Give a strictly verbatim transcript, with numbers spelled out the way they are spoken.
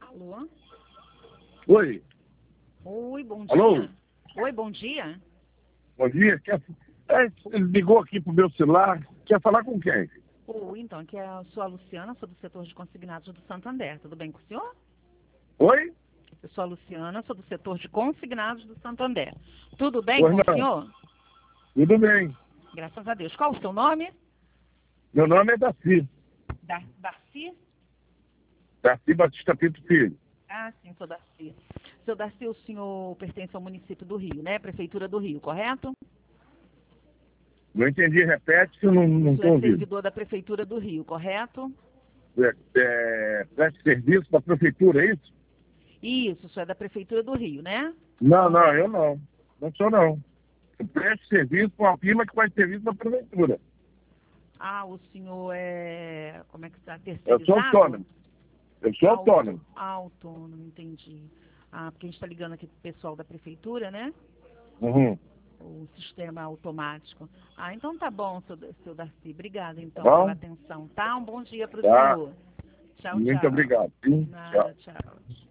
Alô? Oi. Oi, bom dia. Alô? Oi, bom dia. Bom dia. Quer... É, ele ligou aqui pro meu celular. Quer falar com quem? Oi, então, aqui é a sua Luciana, sou do setor de consignados do Santander. Tudo bem com o senhor? Oi? Eu sou a Luciana, sou do setor de consignados do Santander. Tudo bem Pois com o não. senhor? Tudo bem. Graças a Deus. Qual o seu nome? Meu nome é Darcy. Dar Darcy? Darcy Batista Pinto Filho. Ah, sim, sou Darcy. Seu Darcy, o senhor pertence ao município do Rio, né? Prefeitura do Rio, correto? Não entendi. Repete que eu não O não senhor estou é ouvindo. servidor da Prefeitura do Rio, correto? É, é, preste serviço da prefeitura, é isso? Isso, o senhor é da Prefeitura do Rio, né? Não, não, eu não. Não sou, não. Eu presto serviço com a firma que faz serviço da prefeitura. Ah, o senhor é... Como é que está? Eu sou Terceirizado? autônomo. Eu sou Auto- autônomo. Autônomo, entendi. Ah, porque a gente está ligando aqui pro pessoal da Prefeitura, né? Uhum. O sistema automático. Ah, então tá bom, seu, seu Darcy. Obrigada, então, Bom? pela atenção, tá? Um bom dia para o Tá. senhor. Tchau, Muito tchau. obrigado. Sim? Tchau. Nada, tchau.